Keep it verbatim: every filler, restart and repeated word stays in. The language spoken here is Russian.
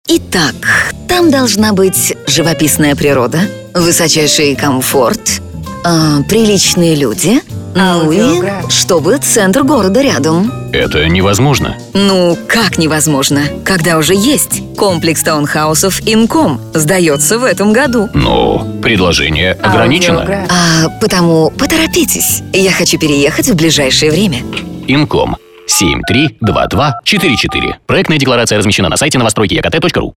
Итак, там должна быть живописная природа, высочайший комфорт, э, приличные люди, ну и чтобы центр города рядом. Это невозможно. Ну, как невозможно, когда уже есть комплекс таунхаусов Инком, сдается в этом году. Но предложение ограничено. А потому поторопитесь, я хочу переехать в ближайшее время. Инком семь три два два четыре четыре. Проектная декларация размещена на сайте новостройки я ка тэ точка ру.